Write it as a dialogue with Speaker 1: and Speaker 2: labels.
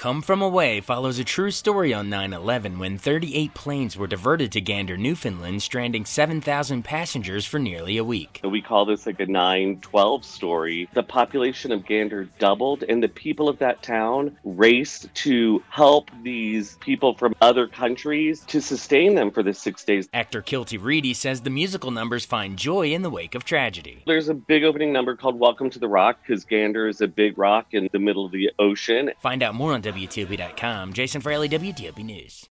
Speaker 1: Come From Away follows a true story on 9/11 when 38 planes were diverted to Gander, Newfoundland, stranding 7,000 passengers for nearly a week.
Speaker 2: We call this like a 9/12 story. The population of Gander doubled, and the people of that town raced to help these people from other countries to sustain them for the 6 days.
Speaker 1: Actor Kilty Reedy says the musical numbers find joy in the wake of tragedy.
Speaker 2: There's a big opening number called Welcome to the Rock, because Gander is a big rock in the middle of the ocean.
Speaker 1: Find out more on WTOP.com. Jason Fraley, WTOP News.